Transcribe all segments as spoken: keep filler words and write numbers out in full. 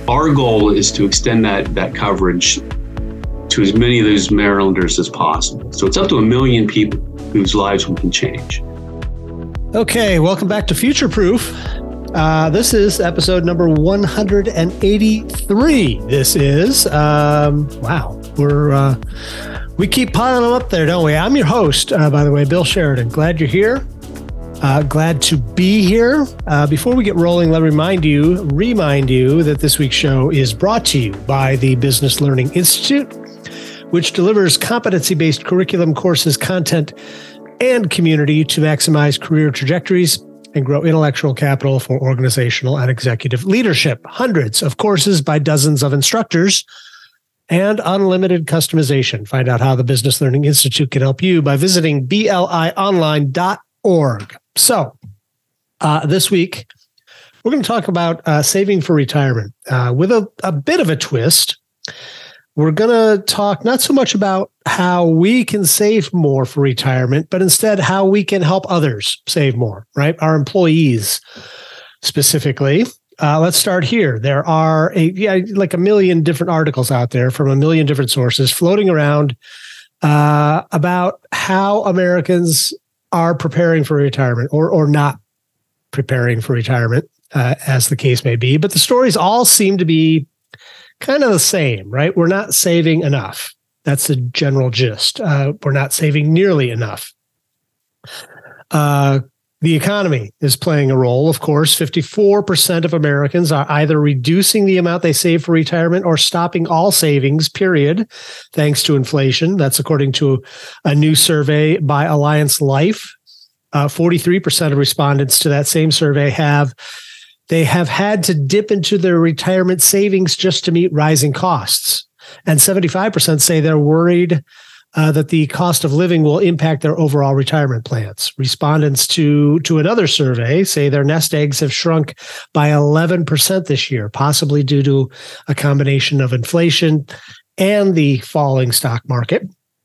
Our goal is to extend that, that coverage to as many of those Marylanders as possible. So it's up to a million people whose lives we can change. Okay, welcome back to Future Proof. Uh, this is episode number one hundred eighty-three. This is, um, wow, we're, uh, we keep piling them up there, don't we? I'm your host, uh, by the way, Bill Sheridan. Glad you're here. Uh, glad to be here. Uh, before we get rolling, let me remind you, remind you that this week's show is brought to you by the Business Learning Institute, which delivers competency-based curriculum, courses, content, and community to maximize career trajectories and grow intellectual capital for organizational and executive leadership. Hundreds of courses by dozens of instructors and unlimited customization. Find out how the Business Learning Institute can help you by visiting B L I online dot org. So uh, this week, we're going to talk about uh, saving for retirement uh, with a, a bit of a twist. We're going to talk not so much about how we can save more for retirement, but instead how we can help others save more, right? Our employees specifically. Uh, let's start here. There are a, yeah, like a million different articles out there from a million different sources floating around uh, about how Americans are preparing for retirement or, or not preparing for retirement, uh, as the case may be. But the stories all seem to be kind of the same, right? We're not saving enough. That's the general gist. Uh, we're not saving nearly enough. Uh, the economy is playing a role, of course. fifty-four percent of Americans are either reducing the amount they save for retirement or stopping all savings, period, thanks to inflation. That's according to a new survey by Alliance Life. Uh, forty-three percent of respondents to that same survey have They have had to dip into their retirement savings just to meet rising costs. And seventy-five percent say they're worried uh, that the cost of living will impact their overall retirement plans. Respondents to, to another survey say their nest eggs have shrunk by eleven percent this year, possibly due to a combination of inflation and the falling stock market.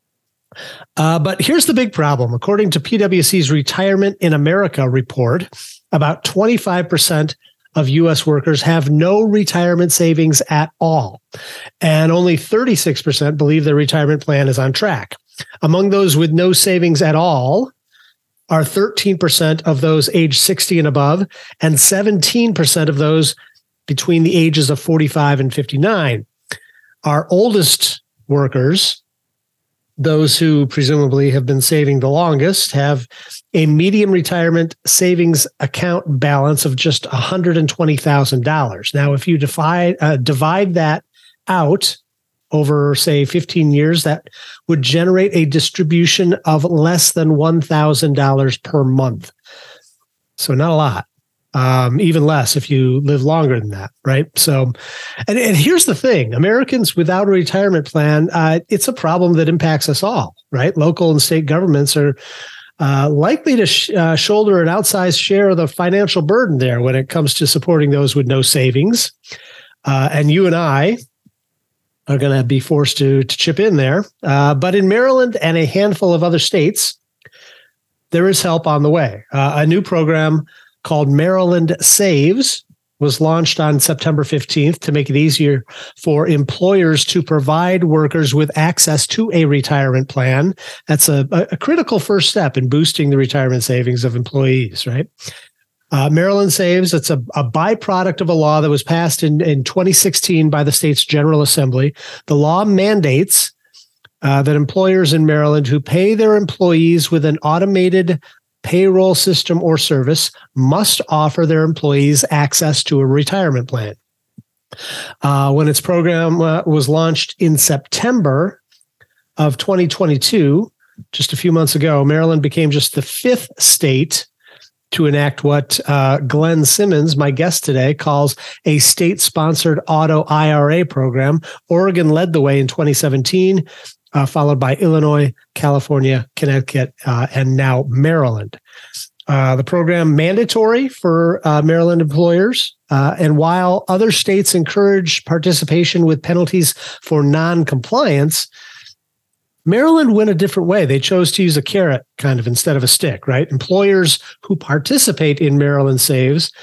Uh, but here's the big problem. According to PwC's Retirement in America report, about twenty-five percent of U S workers have no retirement savings at all, and only thirty-six percent believe their retirement plan is on track. Among those with no savings at all are thirteen percent of those age sixty and above, and seventeen percent of those between the ages of forty-five and fifty-nine. Our oldest workers, those who presumably have been saving the longest, have a median retirement savings account balance of just one hundred twenty thousand dollars. Now, if you divide, uh, divide that out over, say, fifteen years, that would generate a distribution of less than one thousand dollars per month. So not a lot. Um, even less if you live longer than that, right? So, and, and here's the thing. Americans without a retirement plan, uh, it's a problem that impacts us all, right? Local and state governments are uh, likely to sh- uh, shoulder an outsized share of the financial burden there when it comes to supporting those with no savings. Uh, and you and I are going to be forced to, to chip in there. Uh, but in Maryland and a handful of other states, there is help on the way. Uh, a new program called Maryland Saves was launched on September fifteenth to make it easier for employers to provide workers with access to a retirement plan. That's a, a critical first step in boosting the retirement savings of employees, right? Uh, Maryland Saves, it's a, a byproduct of a law that was passed in, in twenty sixteen by the state's General Assembly. The law mandates uh, that employers in Maryland who pay their employees with an automated payroll system or service must offer their employees access to a retirement plan. Uh, when its program uh, was launched in September of twenty twenty-two, just a few months ago, Maryland became just the fifth state to enact what uh, Glenn Simmons, my guest today, calls a state-sponsored auto I R A program. Oregon led the way in twenty seventeen. Uh, followed by Illinois, California, Connecticut, uh, and now Maryland. Uh, the program mandatory for uh, Maryland employers, uh, and while other states encourage participation with penalties for non-compliance, Maryland went a different way. They chose to use a carrot kind of instead of a stick, right? Employers who participate in Maryland Saves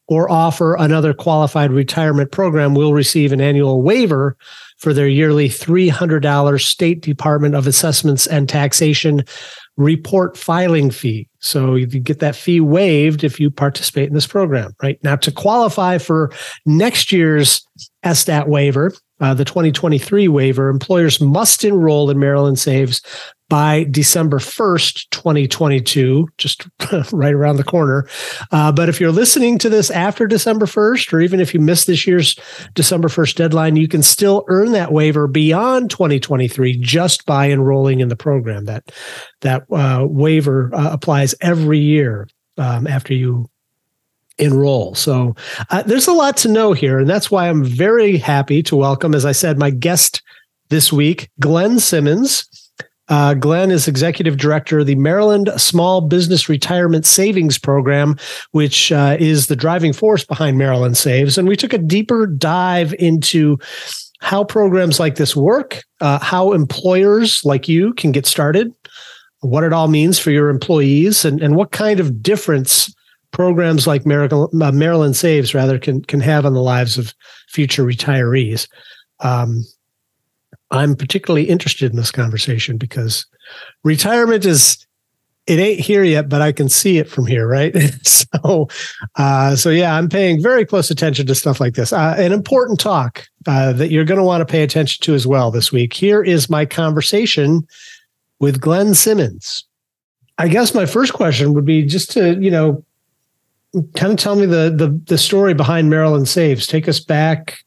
or offer another qualified retirement program will receive an annual waiver for their yearly three hundred dollars State Department of Assessments and Taxation report filing fee. So you get that fee waived if you participate in this program, right? Now, to qualify for next year's S D A T waiver, uh, the twenty twenty-three waiver, employers must enroll in Maryland Saves by December first, twenty twenty-two, just right around the corner. Uh, but if you're listening to this after December first, or even if you missed this year's December first deadline, you can still earn that waiver beyond twenty twenty-three just by enrolling in the program. That that uh, waiver uh, applies every year um, after you enroll. So uh, there's a lot to know here, and that's why I'm very happy to welcome, as I said, my guest this week, Glenn Simmons. Uh, Glenn is Executive Director of the Maryland Small Business Retirement Savings Program, which uh, is the driving force behind Maryland Saves. And we took a deeper dive into how programs like this work, uh, how employers like you can get started, what it all means for your employees, and, and what kind of difference programs like Maryland, uh, Maryland Saves rather can, can have on the lives of future retirees. Um, I'm particularly interested in this conversation because retirement is, it ain't here yet, but I can see it from here, right? so, uh, so yeah, I'm paying very close attention to stuff like this. Uh, an important talk uh, that you're going to want to pay attention to as well this week. Here is my conversation with Glenn Simmons. I guess my first question would be just to, you know, kind of tell me the the, the story behind Maryland Saves. Take us back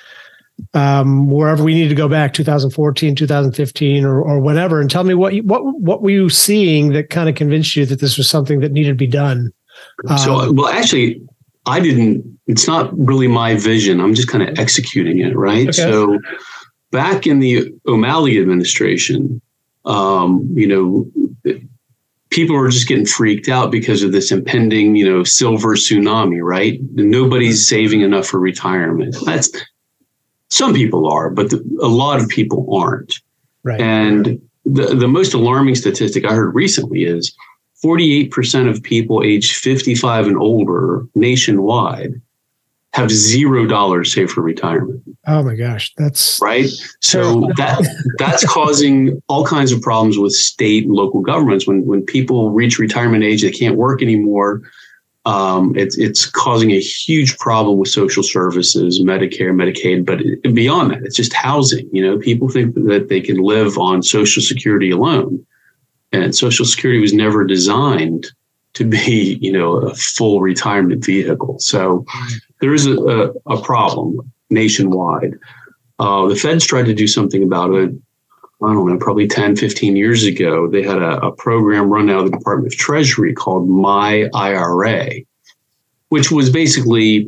um, wherever we need to go back, two thousand fourteen, two thousand fifteen, or or whatever, and tell me what you, what what were you seeing that kind of convinced you that this was something that needed to be done? Um, so, well, actually, I didn't. It's not really my vision. I'm just kind of executing it, right? Okay. So, back in the O'Malley administration, um, you know, people were just getting freaked out because of this impending, you know, silver tsunami, right? Nobody's saving enough for retirement. That's some people are, but the, a lot of people aren't. Right. And the, the most alarming statistic I heard recently is forty-eight percent of people aged fifty-five and older nationwide have zero dollars saved for retirement. Oh my gosh, that's right. So that that's causing all kinds of problems with state and local governments. When when people reach retirement age, they can't work anymore. Um, it's it's causing a huge problem with social services, Medicare, Medicaid, but it, beyond that, it's just housing. You know, people think that they can live on Social Security alone, and Social Security was never designed to be, you know, a full retirement vehicle. So there is a, a, a problem nationwide. Uh, the feds tried to do something about it. I don't know, probably ten, fifteen years ago. They had a, a program run out of the Department of Treasury called My I R A, which was basically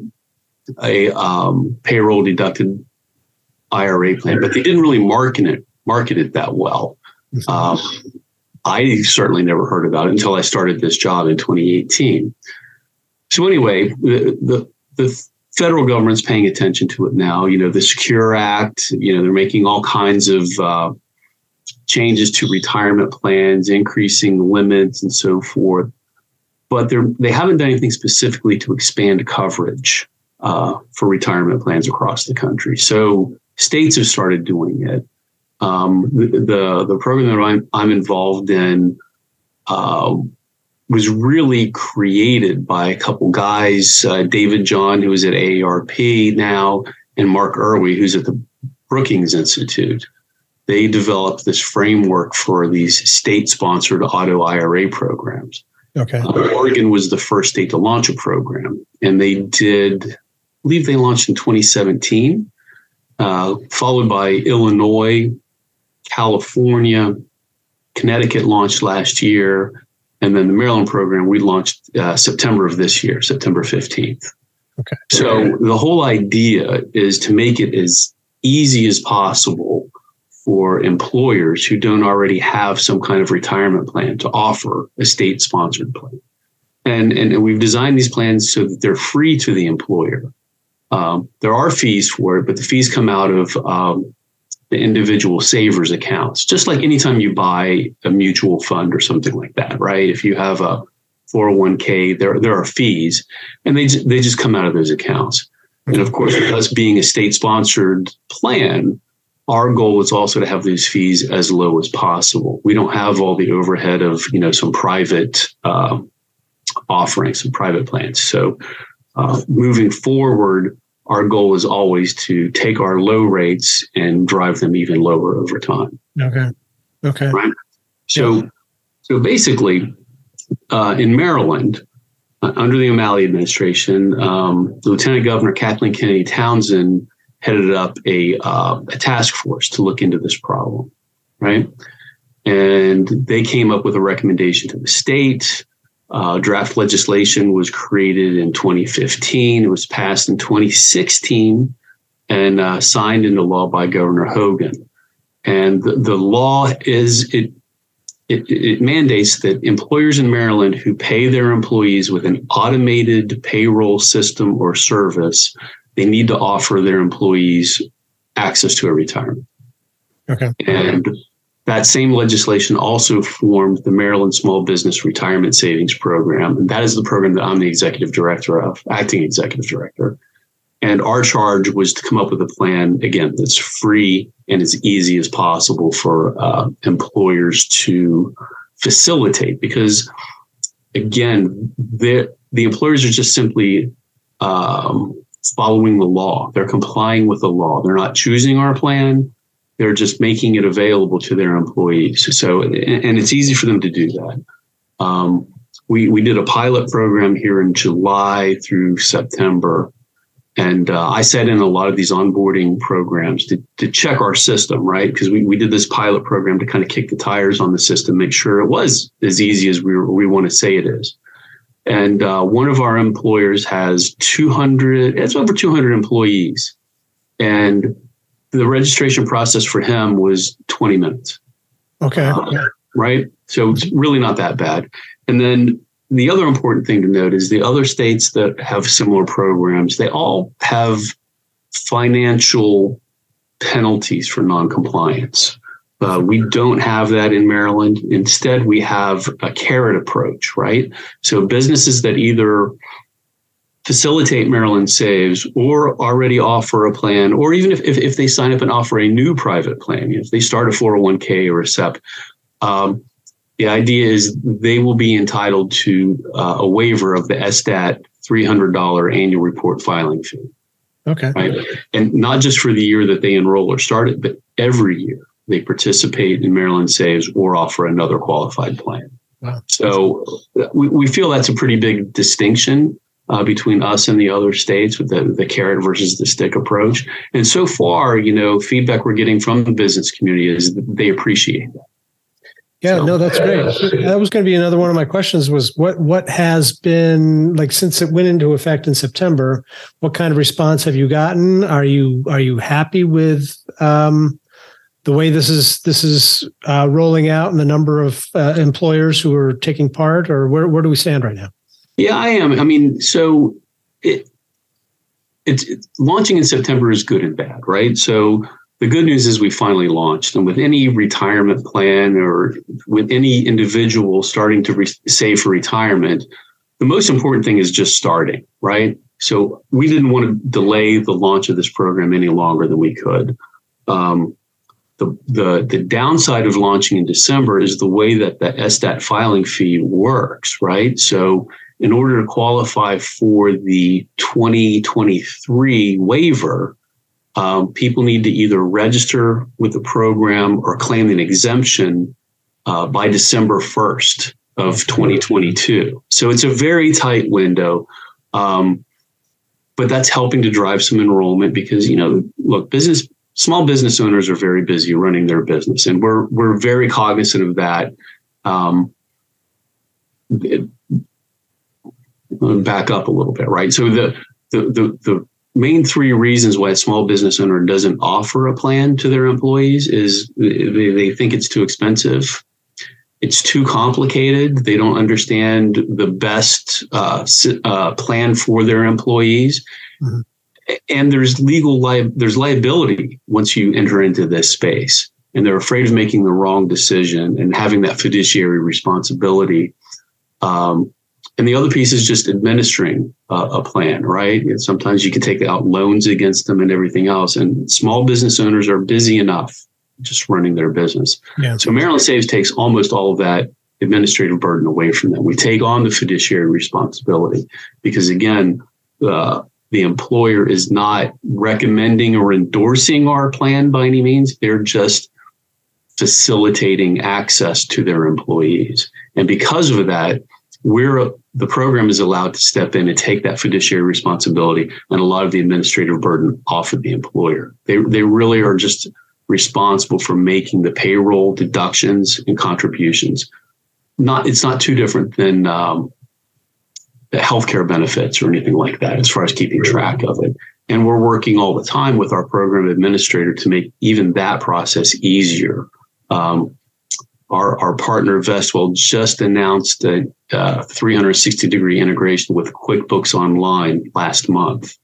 a um, payroll deducted I R A plan, but they didn't really market it, market it that well. Um, I certainly never heard about it until I started this job in twenty eighteen. So anyway, the, the, the federal government's paying attention to it now. You know, the Secure Act, you know, they're making all kinds of uh, changes to retirement plans, increasing limits and so forth. But they're, they haven't done anything specifically to expand coverage uh, for retirement plans across the country. So states have started doing it. Um, the, the the program that I'm I'm involved in uh, was really created by a couple guys, uh, David John, who is at A A R P now, and Mark Irwin, who's at the Brookings Institute. They developed this framework for these state-sponsored auto I R A programs. Okay. Uh, Oregon was the first state to launch a program, and they did, I believe they launched in twenty seventeen, uh, followed by Illinois, California, Connecticut launched last year, and then the Maryland program we launched uh, September of this year, September fifteenth. Okay. So the whole idea is to make it as easy as possible for employers who don't already have some kind of retirement plan to offer a state-sponsored plan. And, and we've designed these plans so that they're free to the employer. Um, there are fees for it, but the fees come out of um, the individual savers accounts, just like anytime you buy a mutual fund or something like that, right? If you have a four oh one k, there there are fees, and they they just come out of those accounts. And of course, with us being a state-sponsored plan, our goal is also to have these fees as low as possible. We don't have all the overhead of, you know, some private uh, offerings, some private plans. So uh, moving forward, our goal is always to take our low rates and drive them even lower over time. Okay. Okay. Right. So, yeah. so basically, uh, in Maryland, uh, under the O'Malley administration, um, Lieutenant Governor Kathleen Kennedy Townsend headed up a uh, a task force to look into this problem. Right, and they came up with a recommendation to the state. Uh, draft legislation was created in twenty fifteen. It was passed in twenty sixteen and uh, signed into law by Governor Hogan. And the, the law is, it, it, it mandates that employers in Maryland who pay their employees with an automated payroll system or service, they need to offer their employees access to a retirement. Okay. And that same legislation also formed the Maryland Small Business Retirement Savings Program. And that is the program that I'm the executive director of, acting executive director. And our charge was to come up with a plan, again, that's free and as easy as possible for uh, employers to facilitate. Because, again, the employers are just simply um, following the law. They're complying with the law. They're not choosing our plan. They're just making it available to their employees. So, and it's easy for them to do that. Um, we, we did a pilot program here in July through September. And uh, I sat in a lot of these onboarding programs to, to check our system, right? Because we, we did this pilot program to kind of kick the tires on the system, make sure it was as easy as we, we want to say it is. And uh, one of our employers has two hundred, it's over two hundred employees. And the registration process for him was twenty minutes. Okay. Uh, right. So it's really not that bad. And then the other important thing to note is the other states that have similar programs, they all have financial penalties for noncompliance. Uh, we don't have that in Maryland. Instead, we have a carrot approach, right? So businesses that either facilitate Maryland Saves or already offer a plan, or even if, if, if they sign up and offer a new private plan, if they start a four oh one k or a S E P, um, the idea is they will be entitled to uh, a waiver of the S T A T three hundred dollars annual report filing fee. Okay. Right. And not just for the year that they enroll or start it, but every year they participate in Maryland Saves or offer another qualified plan. Wow. So we, we feel that's a pretty big distinction uh, between us and the other states with the, the carrot versus the stick approach. And so far, you know, feedback we're getting from the business community is that they appreciate that. Yeah, So, no, that's great. That was going to be another one of my questions was what, what has been like since it went into effect in September, what kind of response have you gotten? Are you, are you happy with um, the way this is, this is uh, rolling out and the number of uh, employers who are taking part, or where, where do we stand right now? Yeah, I am. I mean, so it, it's, it's launching in September is good and bad, right? So the good news is we finally launched, and with any retirement plan or with any individual starting to re- save for retirement, the most important thing is just starting, right? So we didn't want to delay the launch of this program any longer than we could. Um, the, the, the downside of launching in December is the way that the S T A T filing fee works, right? So in order to qualify for the twenty twenty-three waiver, Um, people need to either register with the program or claim an exemption uh, by December first of twenty twenty-two. So it's a very tight window, um, but that's helping to drive some enrollment because, you know, look, business, small business owners are very busy running their business, and we're we're very cognizant of that. Um, it, back up a little bit, right? So the the the the main three reasons why a small business owner doesn't offer a plan to their employees is they, they think it's too expensive. It's too complicated. They don't understand the best uh, uh, plan for their employees. Mm-hmm. And there's legal li- there's liability once you enter into this space. And they're afraid of making the wrong decision and having that fiduciary responsibility. Um, and the other piece is just administering uh, a plan, right? And sometimes you can take out loans against them and everything else. And small business owners are busy enough just running their business. Yeah. So Maryland Saves takes almost all of that administrative burden away from them. We take on the fiduciary responsibility because, again, uh, the employer is not recommending or endorsing our plan by any means. They're just facilitating access to their employees. And because of that, we're the program is allowed to step in and take that fiduciary responsibility and a lot of the administrative burden off of the employer. They they really are just responsible for making the payroll deductions and contributions. Not it's not too different than um, the healthcare benefits or anything like that as far as keeping track of it. And we're working all the time with our program administrator to make even that process easier. Um, Our, our partner Vestwell just announced a uh, three sixty degree integration with QuickBooks Online last month.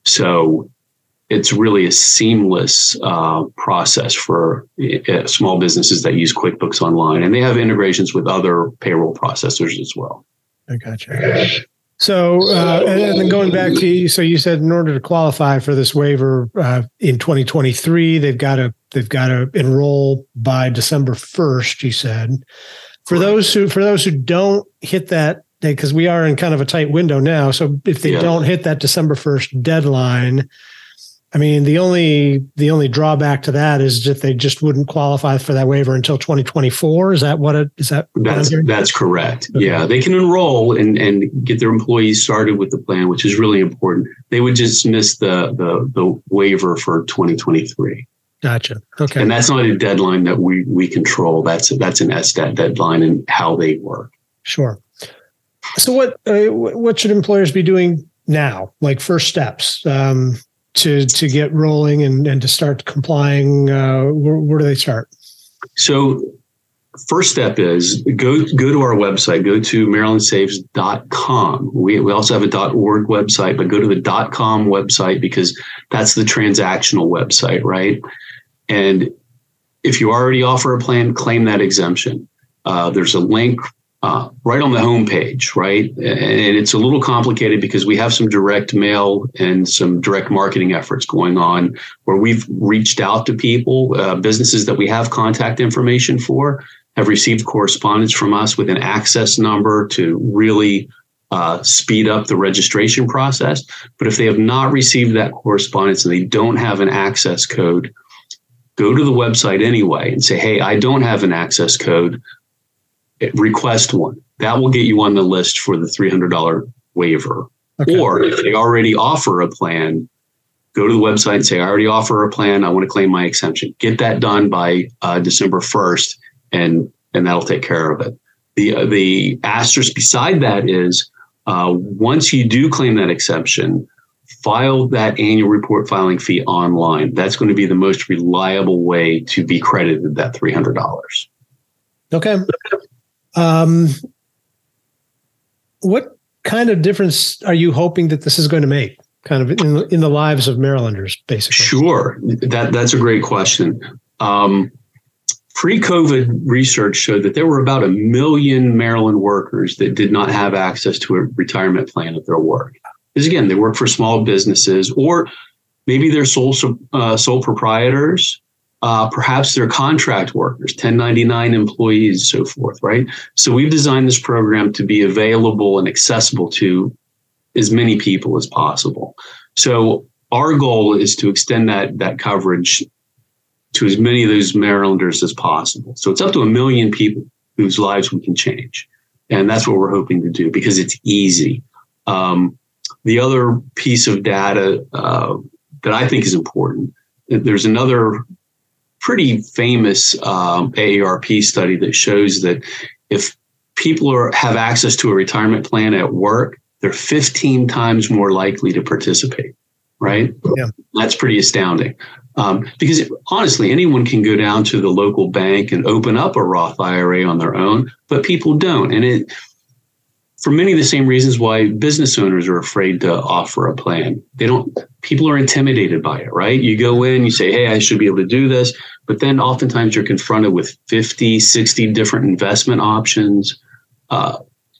So it's really a seamless uh, process for uh, small businesses that use QuickBooks Online. And they have integrations with other payroll processors as well. I gotcha. So, uh, and then going back to you, so you said in order to qualify for this waiver uh, in twenty twenty-three, they've got to they've got to enroll by December first. You said for those who for those who don't hit that, because we are in kind of a tight window now. So if they yeah. don't hit that December first deadline, I mean, the only the only drawback to that is that they just wouldn't qualify for that waiver until twenty twenty-four. Is that what it is? That that's that's correct. Okay. Yeah, they can enroll and and get their employees started with the plan, which is really important. They would just miss the the the waiver for twenty twenty-three. Gotcha. Okay, and that's not a deadline that we we control. That's that's an S D A T deadline and how they work. Sure. So what uh, what should employers be doing now? Like first steps. Um, to to get rolling and, and to start complying, uh, where, where do they start? So first step is go go to our website, go to maryland saves dot com. We, we also have a .org website, but go to the .com website because that's the transactional website, right? And if you already offer a plan, claim that exemption. Uh, there's a link Uh, right on the homepage, right? And it's a little complicated because we have some direct mail and some direct marketing efforts going on where we've reached out to people, uh, businesses that we have contact information for, have received correspondence from us with an access number to really uh, speed up the registration process. But if they have not received that correspondence and they don't have an access code, go to the website anyway and say, hey, I don't have an access code. Request one. That will get you on the list for the three hundred dollars waiver. Okay. Or if they already offer a plan, go to the website and say, I already offer a plan. I want to claim my exemption. Get that done by uh, December first, and and that'll take care of it. The, uh, the asterisk beside that is uh, once you do claim that exemption, file that annual report filing fee online. That's going to be the most reliable way to be credited that three hundred dollars. Okay. Um, what kind of difference are you hoping that this is going to make kind of in, in the lives of Marylanders, basically? Sure. That, that's a great question. Um, pre-COVID research showed that there were about a million Maryland workers that did not have access to a retirement plan at their work. Because again, they work for small businesses, or maybe they're sole, uh, sole proprietors. Uh, perhaps they're contract workers, ten ninety-nine employees, so forth, right? So we've designed this program to be available and accessible to as many people as possible. So our goal is to extend that, that coverage to as many of those Marylanders as possible. So it's up to a million people whose lives we can change. And that's what we're hoping to do because it's easy. Um, the other piece of data uh, that I think is important, there's another pretty famous um, A A R P study that shows that if people are, have access to a retirement plan at work, they're fifteen times more likely to participate, right? Yeah. That's pretty astounding. Um, because honestly, anyone can go down to the local bank and open up a Roth I R A on their own, but people don't. And it, for many of the same reasons why business owners are afraid to offer a plan. They don't, people are intimidated by it, right? You go in, you say, hey, I should be able to do this. But then oftentimes you're confronted with fifty, sixty different investment options. Uh,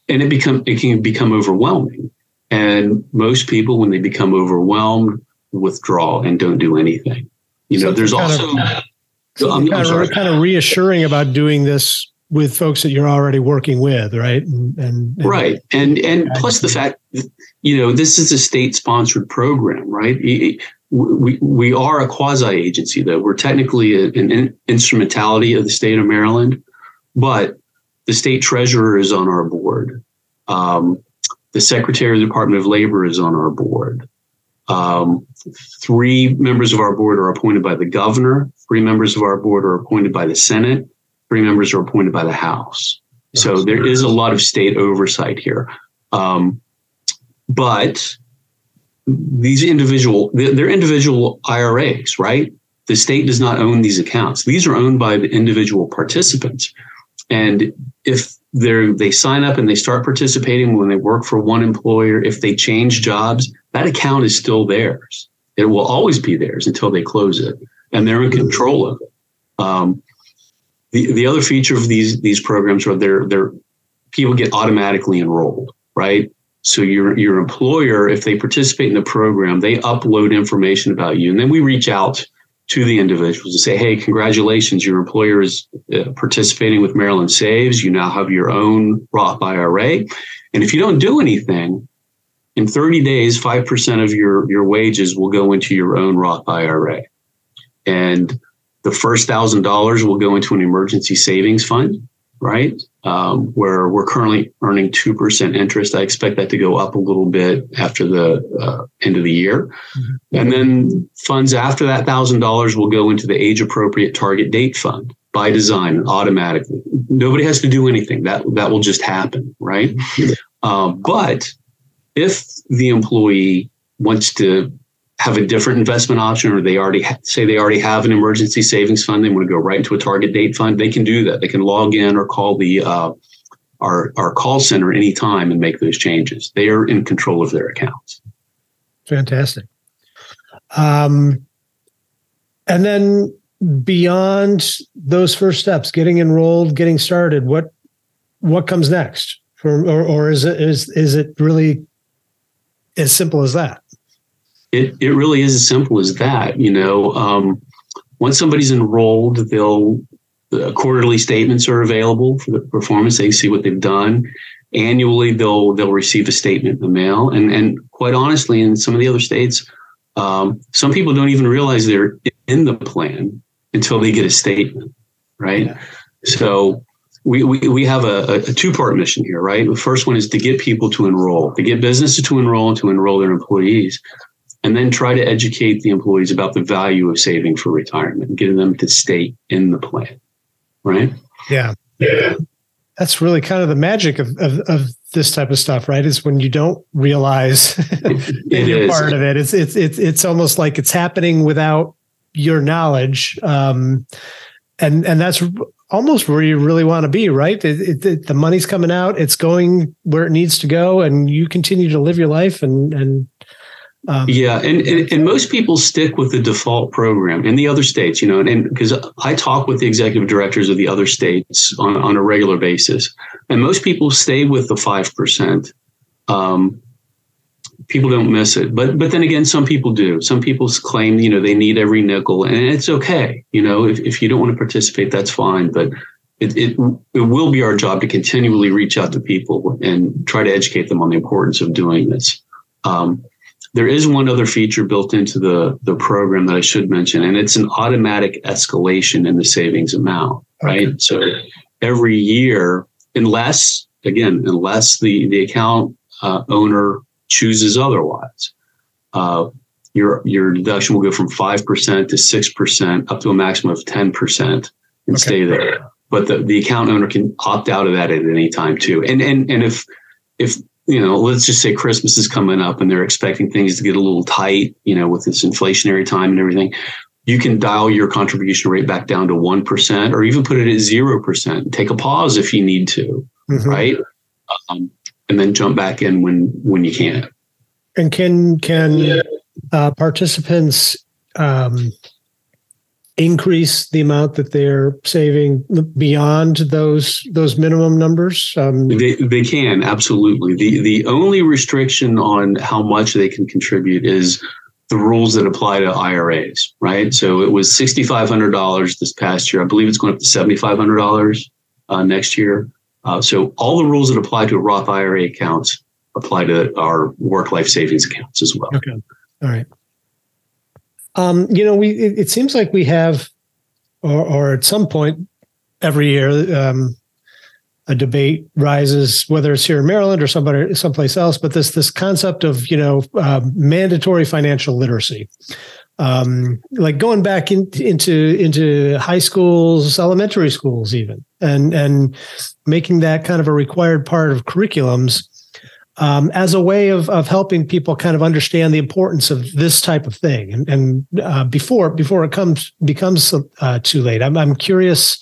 and it become it can become overwhelming. And most people, when they become overwhelmed, withdraw and don't do anything. You know, there's also of, I'm, kind, I'm of, kind of reassuring about doing this with folks that you're already working with, right? And, and, and right, and and plus the fact, you know, this is a state-sponsored program, right? We we are a quasi agency, though. We're technically a, an instrumentality of the state of Maryland, but the state treasurer is on our board. Um, the secretary of the Department of Labor is on our board. Um, three members of our board are appointed by the governor. Three members of our board are appointed by the Senate. Three members are appointed by the House. So there is a lot of state oversight here. Um, but these individual, they're individual I R As, right? The state does not own these accounts. These are owned by the individual participants. And if they're, they sign up and they start participating when they work for one employer, if they change jobs, that account is still theirs. It will always be theirs until they close it, and they're in control of it. Um, the the other feature of these these programs are they're they're people get automatically enrolled, right? So your your employer, if they participate in the program, they upload information about you, and then we reach out to the individuals to say, hey, congratulations, your employer is uh, participating with Maryland Saves. You now have your own Roth I R A. And if you don't do anything, in thirty days, five percent of your, your wages will go into your own Roth I R A. And the first one thousand dollars will go into an emergency savings fund, right? Um, where we're currently earning two percent interest. I expect that to go up a little bit after the uh, end of the year. Mm-hmm. And then funds after that one thousand dollars will go into the age-appropriate target date fund by design automatically. Nobody has to do anything. That, that will just happen, right? Mm-hmm. Uh, but if the employee wants to have a different investment option, or they already ha- say they already have an emergency savings fund, they want to go right into a target date fund, they can do that. They can log in or call the uh, our our call center anytime and make those changes. They are in control of their accounts. Fantastic. Um, and then beyond those first steps, getting enrolled, getting started, what what comes next? For, or, or is it is is it really as simple as that? It it really is as simple as that. You know, um, once somebody's enrolled, they'll the quarterly statements are available for the performance. They can see what they've done. Annually, they'll they'll receive a statement in the mail. And and quite honestly, in some of the other states, um, some people don't even realize they're in the plan until they get a statement, right? Yeah. So we we we have a, a two-part mission here, right? The first one is to get people to enroll, to get businesses to enroll and to enroll their employees, and then try to educate the employees about the value of saving for retirement and getting them to stay in the plan, right? Yeah. Yeah. That's really kind of the magic of, of, of this type of stuff, right? Is when you don't realize that you're is. part of it. It's, it's, it's, it's almost like it's happening without your knowledge. Um, and, and that's almost where you really want to be, right? It, it, it, the money's coming out, it's going where it needs to go, and you continue to live your life and, and, Um, yeah, and, and and most people stick with the default program in the other states, you know, and because I talk with the executive directors of the other states on, on a regular basis, and most people stay with the five percent. Um, people don't miss it, but but then again, some people do. Some people claim, you know, they need every nickel, and it's okay. You know, if if you don't want to participate, that's fine, but it it it will be our job to continually reach out to people and try to educate them on the importance of doing this. Um, There is one other feature built into the, the program that I should mention, and it's an automatic escalation in the savings amount, right? Okay. So every year, unless, again, unless the, the account uh, owner chooses otherwise, uh, your, your deduction will go from five percent to six percent up to a maximum of ten percent and okay. stay there. But the, the account owner can opt out of that at any time too. And, and, and if, if, you know, let's just say Christmas is coming up and they're expecting things to get a little tight, you know, with this inflationary time and everything, you can dial your contribution rate back down to one percent or even put it at zero percent. Take a pause if you need to, mm-hmm. right? Um, and then jump back in when, when you can. And can, can uh, participants um, increase the amount that they're saving beyond those those minimum numbers? Um, they they can, absolutely. The the only restriction on how much they can contribute is the rules that apply to I R As, right? So it was six thousand five hundred dollars this past year. I believe it's going up to seven thousand five hundred dollars uh, next year. Uh, so all the rules that apply to Roth I R A accounts apply to our work-life savings accounts as well. Okay. All right. Um, you know, we it, it seems like we have, or, or at some point every year, um, a debate rises, whether it's here in Maryland or somebody someplace else, but this this concept of, you know, uh, mandatory financial literacy. Um, like going back in, into into high schools, elementary schools, even, and and making that kind of a required part of curriculums um, as a way of of helping people kind of understand the importance of this type of thing. And, and uh, before before it comes becomes uh, too late, I'm I'm curious.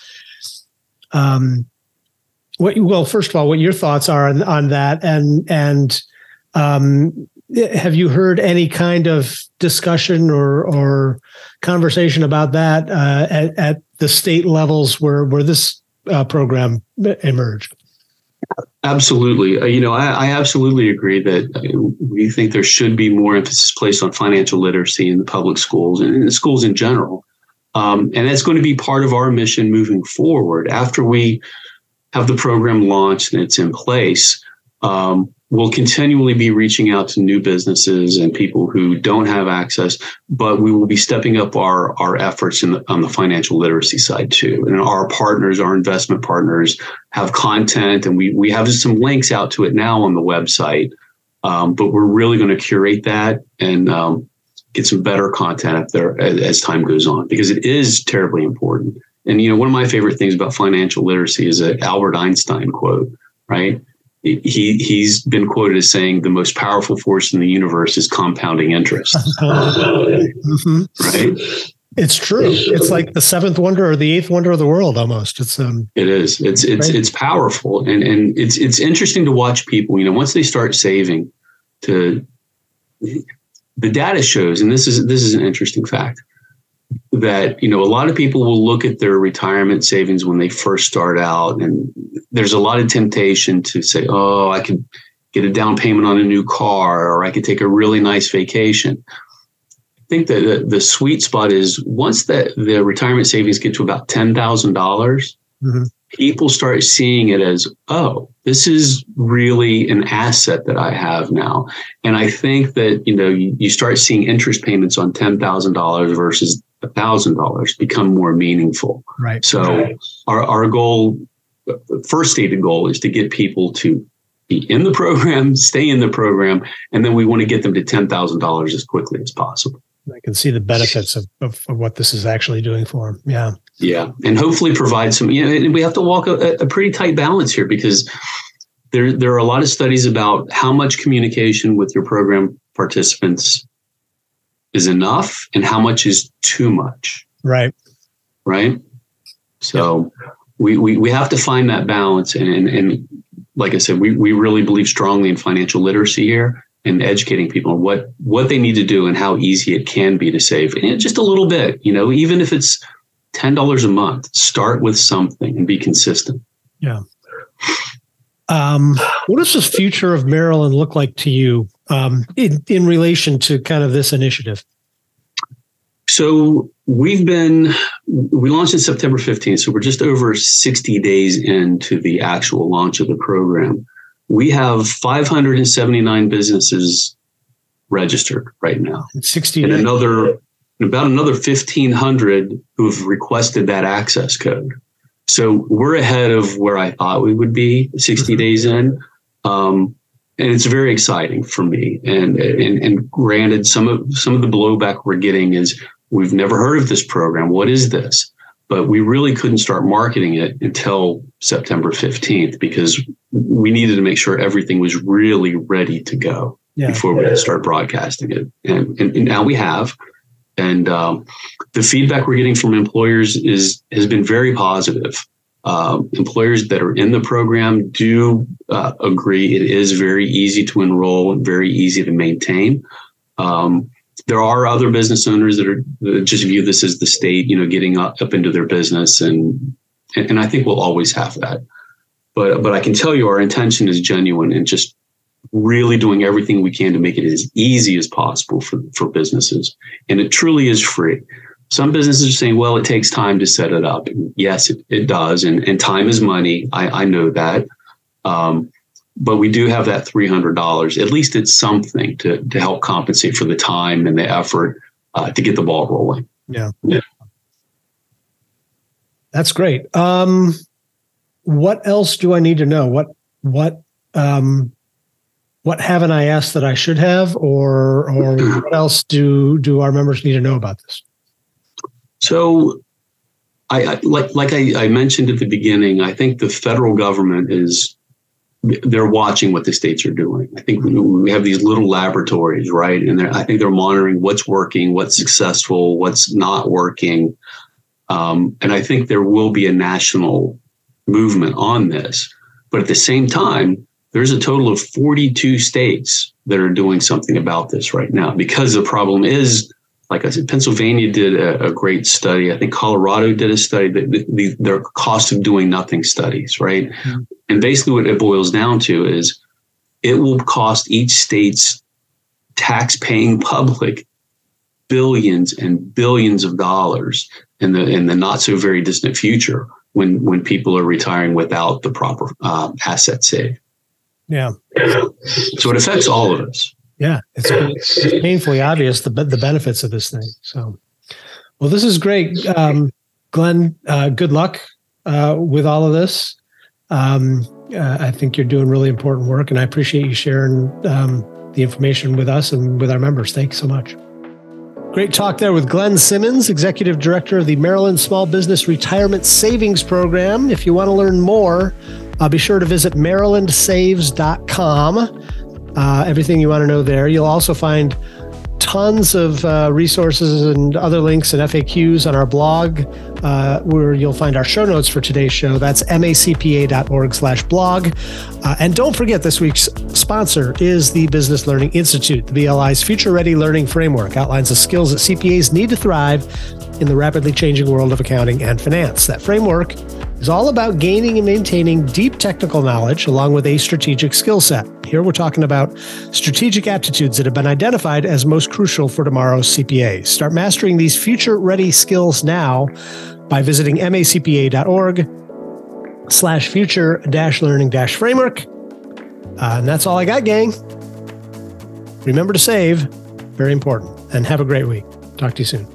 Um, what well, first of all, what your thoughts are on, on that, and and um, have you heard any kind of discussion or or conversation about that uh, at, at the state levels where where this uh, program emerged? Absolutely. Uh, you know, I, I absolutely agree that uh, we think there should be more emphasis placed on financial literacy in the public schools and in the schools in general. Um, and that's going to be part of our mission moving forward. After we have the program launched and it's in place, um, we'll continually be reaching out to new businesses and people who don't have access, but we will be stepping up our, our efforts in the, on the financial literacy side too. And our partners, our investment partners, have content, and we we have some links out to it now on the website. Um, but we're really going to curate that and um, get some better content up there as, as time goes on, because it is terribly important. And, you know, one of my favorite things about financial literacy is an Albert Einstein quote, right? He, he's been quoted as saying the most powerful force in the universe is compounding interest. Mm-hmm. Right? It's true. It's like the seventh wonder or the eighth wonder of the world almost. It's um It is. It's it's right? It's powerful. And and it's it's interesting to watch people, you know, once they start saving, to the data shows, and this is this is an interesting fact, that, you know, a lot of people will look at their retirement savings when they first start out, and there's a lot of temptation to say, oh, I could get a down payment on a new car, or I could take a really nice vacation. I think that the, the sweet spot is once the, the retirement savings get to about ten thousand dollars, mm-hmm. people start seeing it as, oh, this is really an asset that I have now. And I think that, you know, you, you start seeing interest payments on ten thousand dollars versus one thousand dollars become more meaningful. Right. So right. our, our goal, the first stated goal, is to get people to be in the program, stay in the program, and then we want to get them to ten thousand dollars as quickly as possible. I can see the benefits of, of, of what this is actually doing for them. Yeah. Yeah. And hopefully provide some, you know, and we have to walk a, a pretty tight balance here, because there, there are a lot of studies about how much communication with your program participants is enough and how much is too much. Right. Right. So yeah. we, we, we have to find that balance. And, and, and like I said, we, we really believe strongly in financial literacy here, and educating people on what, what they need to do and how easy it can be to save. And just a little bit, you know, even if it's ten dollars a month, start with something and be consistent. Yeah. Um, what does the future of Maryland look like to you um, in, in relation to kind of this initiative? So we've been, we launched on September fifteenth. So we're just over sixty days into the actual launch of the program. We have five hundred seventy-nine businesses registered right now. sixty and days. another, about another fifteen hundred who have requested that access code. So we're ahead of where I thought we would be sixty mm-hmm. days in. Um, and it's very exciting for me. And, and, and granted, some of, some of the blowback we're getting is, we've never heard of this program. What is this? But we really couldn't start marketing it until September fifteenth, because we needed to make sure everything was really ready to go yeah. before we could start broadcasting it. And, and, and now we have. And um, the feedback we're getting from employers is has been very positive. Um, employers that are in the program do uh, agree it is very easy to enroll and very easy to maintain. Um, there are other business owners that are that just view this as the state, you know, getting up, up into their business. And, and I think we'll always have that. But, but I can tell you our intention is genuine and just really doing everything we can to make it as easy as possible for, for businesses. And it truly is free. Some businesses are saying, well, it takes time to set it up. And yes, it, it does. And, and time is money. I, I know that. Um, but we do have that three hundred dollars. At least it's something to, to help compensate for the time and the effort uh, to get the ball rolling. Yeah. yeah. That's great. Um, what else do I need to know? What, what, um, what haven't I asked that I should have, or, or what else do, do our members need to know about this? So I, I like, like I, I mentioned at the beginning, I think the federal government is, they're watching what the states are doing. I think we have these little laboratories, right? And I think they're monitoring what's working, what's successful, what's not working. Um, and I think there will be a national movement on this. But at the same time, there's a total of forty-two states that are doing something about this right now, because the problem is, like I said, Pennsylvania did a, a great study. I think Colorado did a study, that the, the, their cost of doing nothing studies, right? Mm-hmm. And basically what it boils down to is it will cost each state's tax-paying public billions and billions of dollars in the in the not so very distant future when when people are retiring without the proper um, asset save. Yeah. So it affects all of us. Yeah, it's, it's painfully obvious the the benefits of this thing. So, well, this is great, um, Glenn. Uh, good luck uh, with all of this. Um, uh, I think you're doing really important work, and I appreciate you sharing um, the information with us and with our members. Thank you so much. Great talk there with Glenn Simmons, Executive Director of the Maryland Small Business Retirement Savings Program. If you want to learn more, uh, be sure to visit maryland saves dot com. Uh, everything you want to know there. You'll also find tons of uh, resources and other links and F A Qs on our blog, uh, where you'll find our show notes for today's show. That's macpa dot org slash blog. Uh, and don't forget, this week's sponsor is the Business Learning Institute. The B L I's Future Ready Learning Framework outlines the skills that C P As need to thrive in the rapidly changing world of accounting and finance. That framework is all about gaining and maintaining deep technical knowledge along with a strategic skill set. Here we're talking about strategic aptitudes that have been identified as most crucial for tomorrow's C P As. Start mastering these future-ready skills now by visiting macpa dot org slash future dash learning dash framework. Uh, and that's all I got, gang. Remember to save. Very important. And have a great week. Talk to you soon.